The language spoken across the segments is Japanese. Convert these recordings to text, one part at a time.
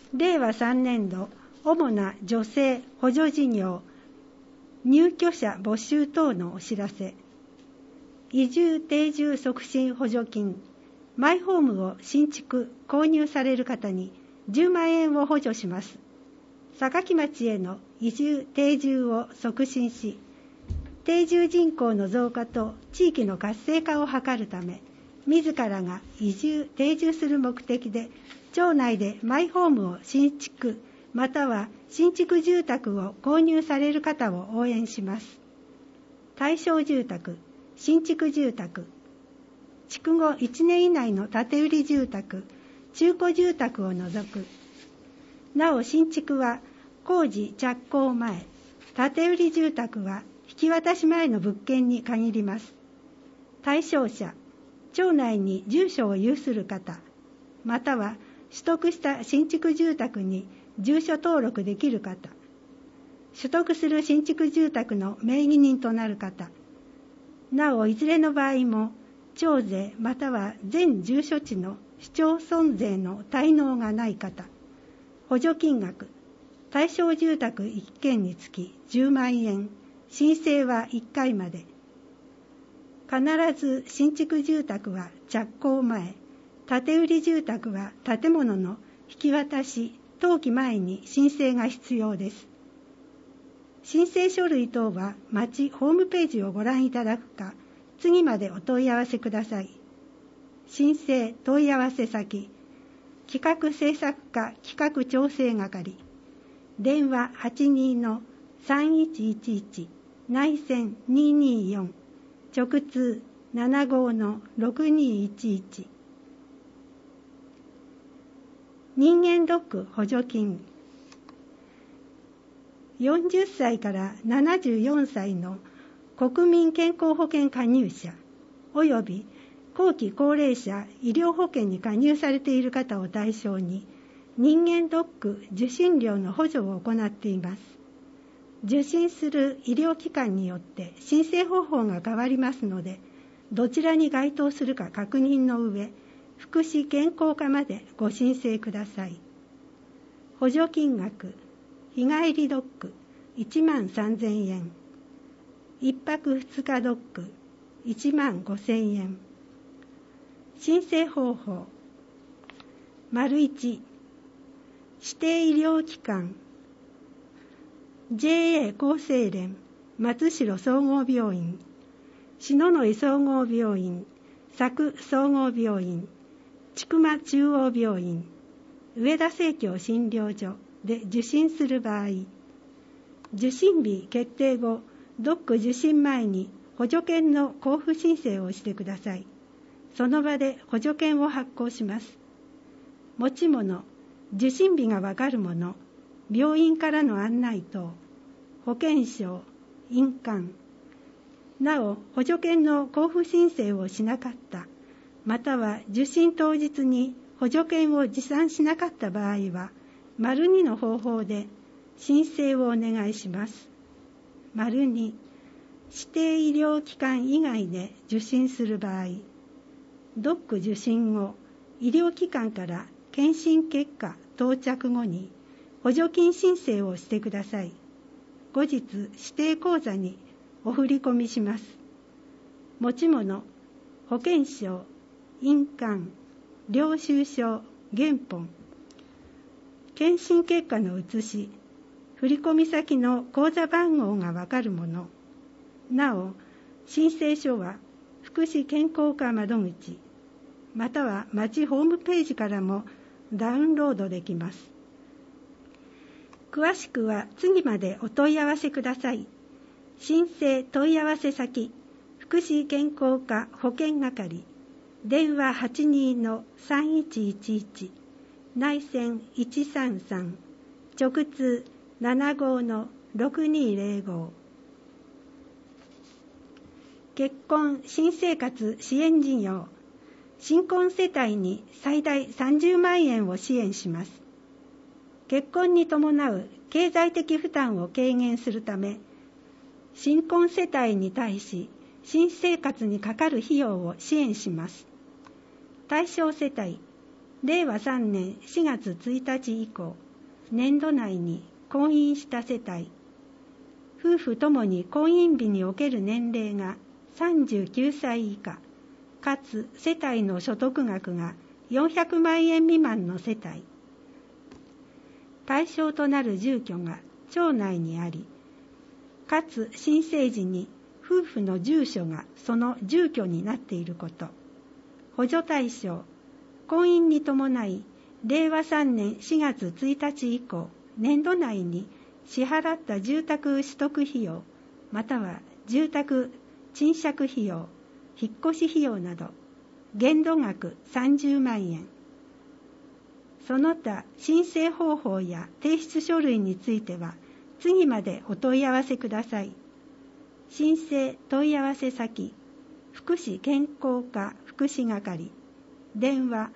令和3年度主な女性補助事業入居者募集等のお知らせ。移住定住促進補助金、マイホームを新築購入される方に10万円を補助します。坂城町への移住定住を促進し、定住人口の増加と地域の活性化を図るため、自らが移住定住する目的で町内でマイホームを新築または新築住宅を購入される方を応援します。対象住宅、新築住宅、築後1年以内の建て売り住宅、中古住宅を除く。なお新築は工事着工前、建て売り住宅は引き渡し前の物件に限ります。対象者、町内に住所を有する方、または取得した新築住宅に住所登録できる方、取得する新築住宅の名義人となる方、なおいずれの場合も町税または全住所地の市町村税の滞納がない方、補助金額、対象住宅1件につき10万円、申請は1回まで。必ず新築住宅は着工前、建て売り住宅は建物の引き渡し、登記前に申請が必要です。申請書類等は町ホームページをご覧いただくか、次までお問い合わせください。申請問い合わせ先、企画制作課企画調整係、電話82-3111、内線224、直通75-6211。人間ドック補助金。40歳から74歳の国民健康保険加入者及び後期高齢者医療保険に加入されている方を対象に人間ドック受診料の補助を行っています。受診する医療機関によって申請方法が変わりますので、どちらに該当するか確認の上、福祉健康課までご申請ください。補助金額、日帰りドック1万3000円、1泊2日ドック1万5000円。申請方法、1、指定医療機関、JA 厚生連松代総合病院、篠ノ井総合病院、佐久総合病院、千曲中央病院、上田生協診療所で受診する場合、受診日決定後、ドック受診前に補助券の交付申請をしてください。その場で補助券を発行します。持ち物、受診日がわかるもの、病院からの案内等、保険証、印鑑。なお、補助券の交付申請をしなかった、または受診当日に補助券を持参しなかった場合は、2の方法で申請をお願いします。2、指定医療機関以外で受診する場合、ドック受診後、医療機関から検診結果到着後に補助金申請をしてください。後日、指定口座にお振り込みします。持ち物、保険証、印鑑、領収書、原本、検診結果の写し、振込先の口座番号がわかるもの。なお、申請書は福祉健康課窓口、または町ホームページからもダウンロードできます。詳しくは次までお問い合わせください。申請問い合わせ先、福祉健康課保険係、電話82-3111、内線133、直通75-6205。結婚・新生活支援事業、新婚世帯に最大30万円を支援します。結婚に伴う経済的負担を軽減するため、新婚世帯に対し新生活にかかる費用を支援します。対象世帯、 令和3年4月1日以降、年度内に婚姻した世帯、夫婦ともに婚姻日における年齢が39歳以下、かつ世帯の所得額が400万円未満の世帯、対象となる住居が町内にあり、かつ申請時に夫婦の住所がその住居になっていること。補助対象、婚姻に伴い、令和3年4月1日以降、年度内に支払った住宅取得費用、または住宅賃借費用、引っ越し費用など、限度額30万円。その他申請方法や提出書類については、次までお問い合わせください。申請問い合わせ先、福祉健康課福祉係、電話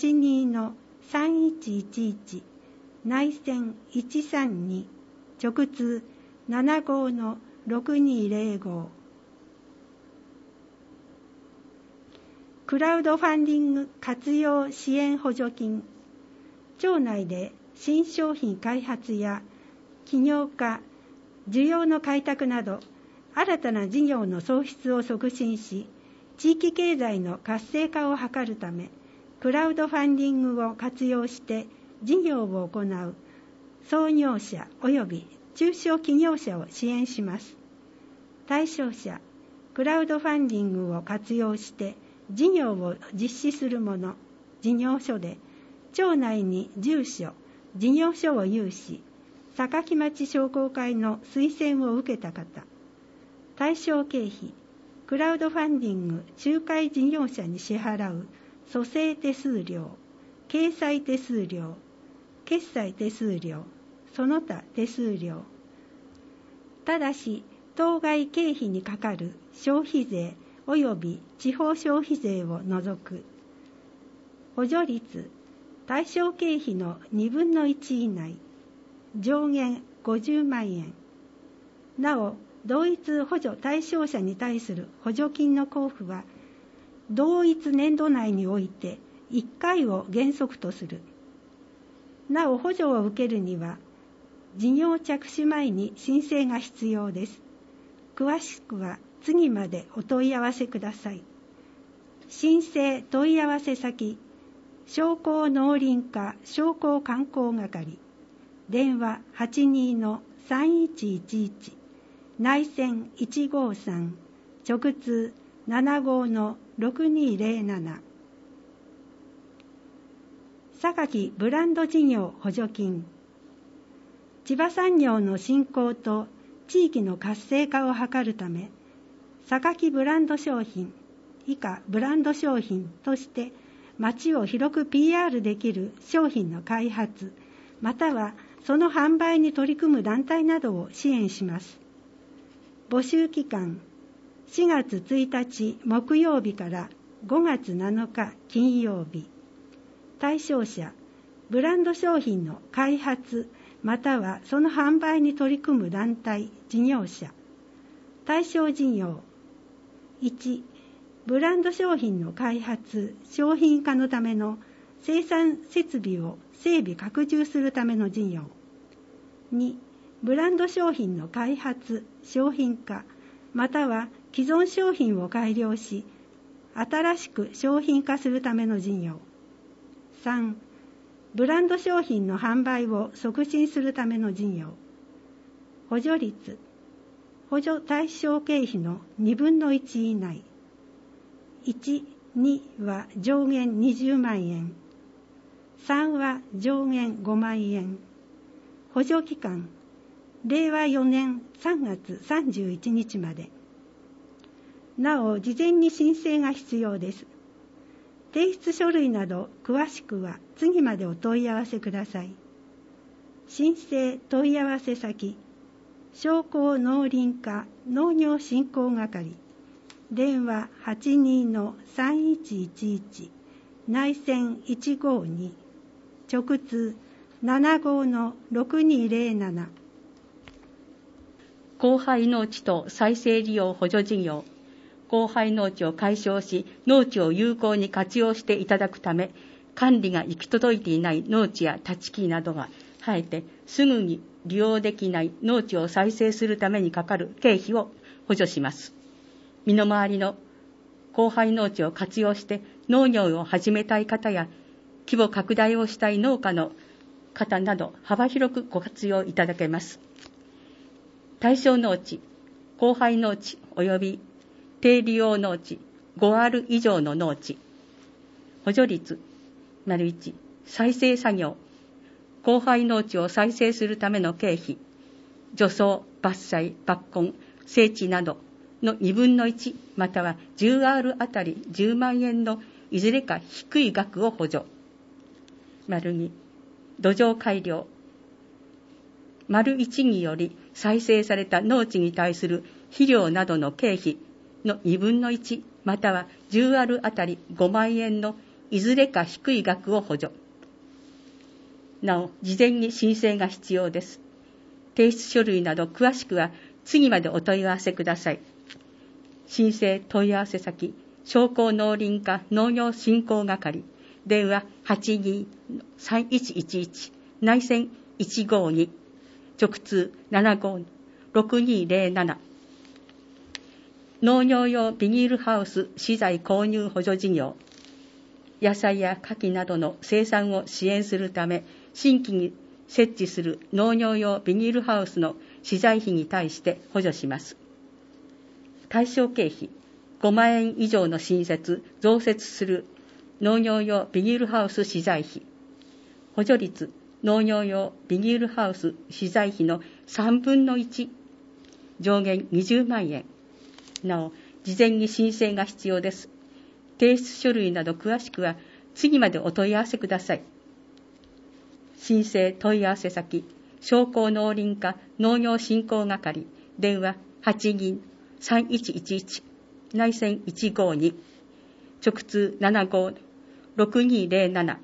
82-3111、内線132、直通75-6205。クラウドファンディング活用支援補助金。町内で新商品開発や起業家、需要の開拓など、新たな事業の創出を促進し、地域経済の活性化を図るため、クラウドファンディングを活用して事業を行う創業者及び中小企業者を支援します。対象者、クラウドファンディングを活用して事業を実施する者、事業所で、町内に住所、事業所を有し、坂町商工会の推薦を受けた方、対象経費、クラウドファンディング仲介事業者に支払う蘇生手数料、掲載手数料、決済手数料、その他手数料。ただし、当該経費にかかる消費税及び地方消費税を除く。補助率、対象経費の2分の1以内、上限50万円。なお、同一補助対象者に対する補助金の交付は、同一年度内において1回を原則とする。なお、補助を受けるには、事業着手前に申請が必要です。詳しくは次までお問い合わせください。申請問い合わせ先、商工農林課商工観光係、電話82-3111、内線153、直通75-6207。榊ブランド事業補助金。千葉産業の振興と地域の活性化を図るため、榊ブランド商品、以下ブランド商品として町を広く PR できる商品の開発、またはその販売に取り組む団体などを支援します。募集期間、4月1日木曜日から5月7日金曜日。対象者、ブランド商品の開発、またはその販売に取り組む団体、事業者。対象事業、1、ブランド商品の開発、商品化のための生産設備を整備拡充するための事業。2、ブランド商品の開発、商品化、または既存商品を改良し、新しく商品化するための事業。3、ブランド商品の販売を促進するための事業。補助率、補助対象経費の2分の1以内。1、2は上限20万円。3は上限5万円。補助期間、令和4年3月31日まで。なお、事前に申請が必要です。提出書類など詳しくは次までお問い合わせください。申請問い合わせ先、商工農林課農業振興係、電話82-3111、内線152、直通75-6207。 荒廃農地と再生利用補助事業。荒廃農地を解消し、農地を有効に活用していただくため、 管理が行き届いていない農地や立ち木などが生えてすぐに利用できない農地を再生するためにかかる経費を補助します。身の回りの荒廃農地を活用して農業を始めたい方や規模拡大をしたい農家の方など幅広くご活用いただけます。対象農地、荒廃農地及び低利用農地 5R 以上の農地、補助率 ① 再生作業、荒廃農地を再生するための経費、除草、伐採、抜根、整地などの2分の1または 10R あたり10万円のいずれか低い額を補助。2、土壌改良。1により再生された農地に対する肥料などの経費の2分の1または 10R あたり5万円のいずれか低い額を補助。なお、事前に申請が必要です。提出書類など詳しくは次までお問い合わせください。申請問い合わせ先、商工農林課農業振興係、電話 82-3111 内線152、直通 75-6207。農業用ビニールハウス資材購入補助事業、野菜や牡蠣などの生産を支援するため、新規に設置する農業用ビニールハウスの資材費に対して補助します。対象経費、5万円以上の新設・増設する農業用ビニールハウス資材費。補助率、農業用ビニールハウス資材費の3分の1、上限20万円。なお、事前に申請が必要です。提出書類など詳しくは次までお問い合わせください。申請問い合わせ先、商工農林課農業振興係、電話 82-3111 内線152、直通 75-6207。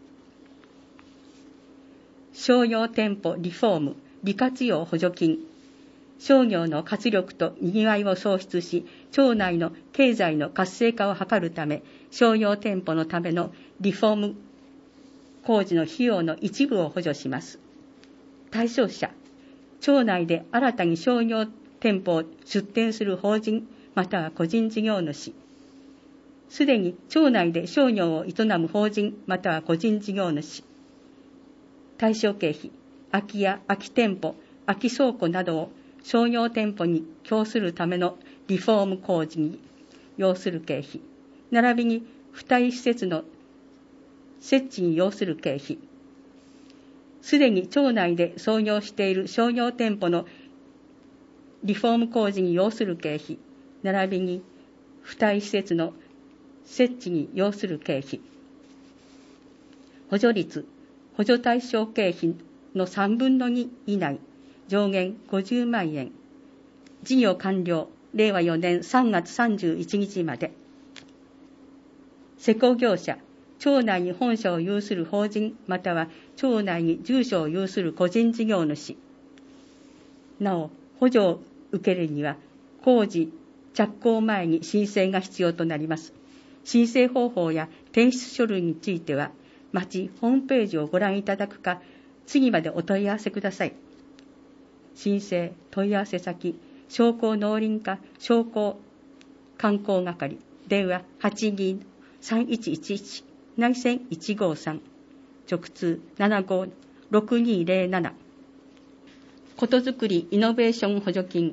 商業店舗リフォーム利活用補助金、商業の活力と賑わいを創出し、町内の経済の活性化を図るため、商業店舗のためのリフォーム工事の費用の一部を補助します。対象者、町内で新たに商業店舗を出店する法人または個人事業主、すでに町内で商業を営む法人または個人事業主。対象経費、空き家、空き店舗、空き倉庫などを商業店舗に供するためのリフォーム工事に要する経費、並びに付帯施設の設置に要する経費、すでに町内で創業している商業店舗のリフォーム工事に要する経費、並びに付帯施設の設置に要する経費。補助率、補助対象経費の3分の2以内、上限50万円。事業完了、令和4年3月31日まで。施工業者、町内に本社を有する法人または町内に住所を有する個人事業主。なお、補助を受けるには工事着工前に申請が必要となります。申請方法や提出書類については町ホームページをご覧いただくか、次までお問い合わせください。申請問い合わせ先、商工農林課商工観光係、電話 82-3111 内線153、直通 75-6207。ことづくりイノベーション補助金。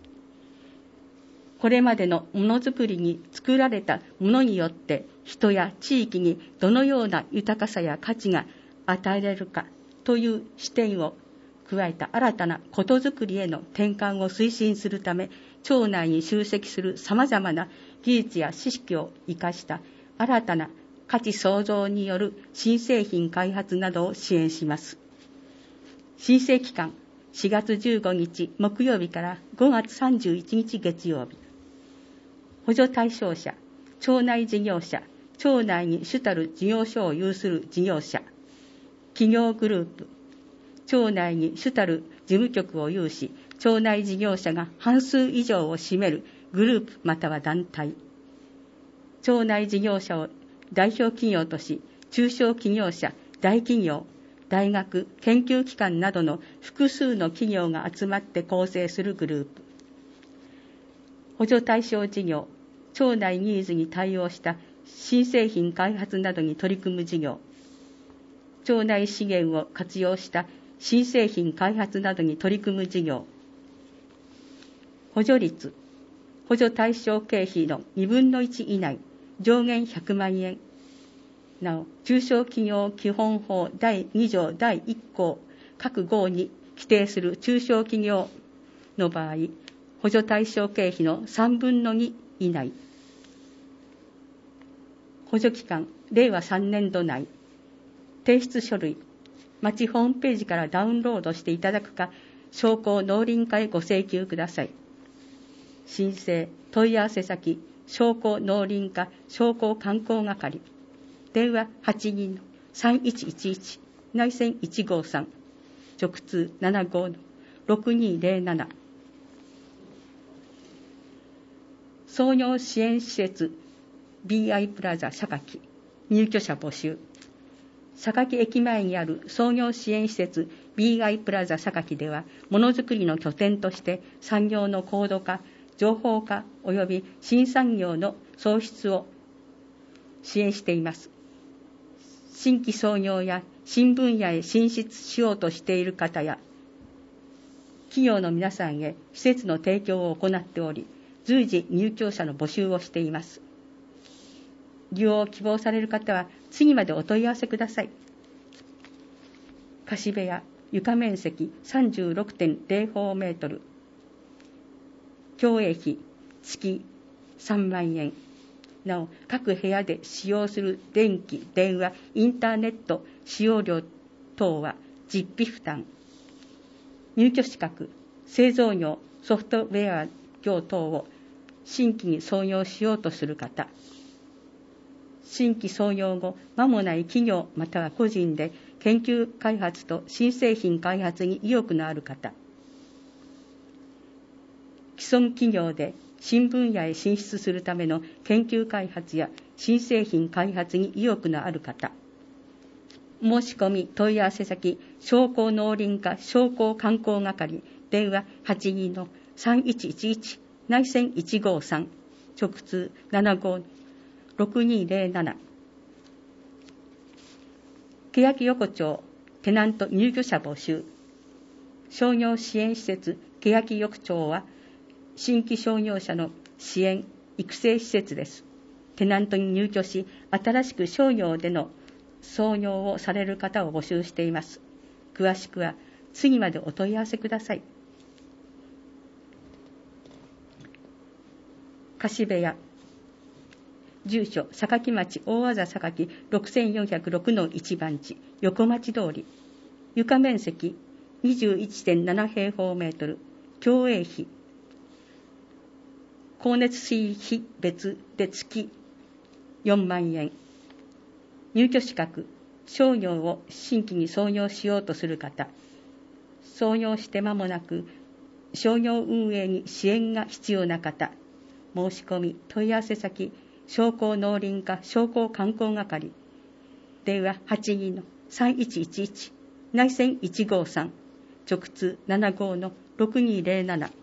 これまでのものづくりに作られたものによって人や地域にどのような豊かさや価値が与えられるかという視点を加えた新たなことづくりへの転換を推進するため、町内に集積するさまざまな技術や知識を生かした新たな価値創造による新製品開発などを支援します。申請期間、4月15日木曜日から5月31日月曜日。補助対象者、町内事業者、町内に主たる事業所を有する事業者、企業グループ、町内に主たる事務局を有し、町内事業者が半数以上を占めるグループまたは団体、町内事業者を代表企業とし、 中小企業者、大企業、大学、研究機関などの複数の企業が集まって構成するグループ。補助対象事業、町内ニーズに対応した新製品開発などに取り組む事業。町内資源を活用した新製品開発などに取り組む事業。補助率、補助対象経費の2分の1以内、上限100万円。なお、中小企業基本法第2条第1項各号に規定する中小企業の場合、補助対象経費の3分の2以内。補助期間、令和3年度内。提出書類、町ホームページからダウンロードしていただくか、商工農林課へご請求ください。申請、問い合わせ先、商工農林課商工観光係。電話82-3111、内線153、直通75-6207。創業支援施設 BI プラザ榊、入居者募集。榊駅前にある創業支援施設 BI プラザ榊では、ものづくりの拠点として産業の高度化、情報化及び新産業の創出を支援しています。新規創業や新分野へ進出しようとしている方や、企業の皆さんへ施設の提供を行っており、随時入居者の募集をしています。利用を希望される方は次までお問い合わせください。貸部屋、床面積 36.0 平方メートル。共営費、月3万円。なお、各部屋で使用する電気、電話、インターネット使用料等は実費負担。入居資格、製造業、ソフトウェア業等を新規に創業しようとする方、新規創業後間もない企業または個人で研究開発と新製品開発に意欲のある方、既存企業で新分野へ進出するための研究開発や新製品開発に意欲のある方、申し込み問い合わせ先、商工農林課商工観光係、電話82-3111、内線153、直通75-6207。欅横丁テナント入居者募集。商業支援施設欅横丁は新規商業者の支援育成施設です。テナントに入居し、新しく商業での創業をされる方を募集しています。詳しくは次までお問い合わせください。貸部屋、住所、榊町大字榊6406-1番地、横町通り。床面積 21.7 平方メートル。共営費、光熱水費別で月4万円。入居資格、商業を新規に創業しようとする方、創業して間もなく商業運営に支援が必要な方、申し込み問い合わせ先、商工農林課商工観光係、電話82-3111、内線153、直通75-6207。